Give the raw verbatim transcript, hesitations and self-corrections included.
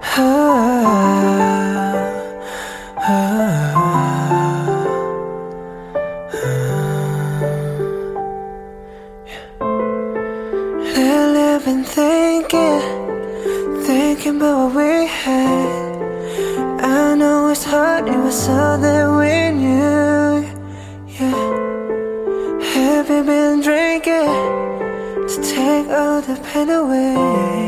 Lately I've been thinking, thinking about what we had. I know it's hard, it was all that we knew, yeah. Have you been drinking to take all the pain away?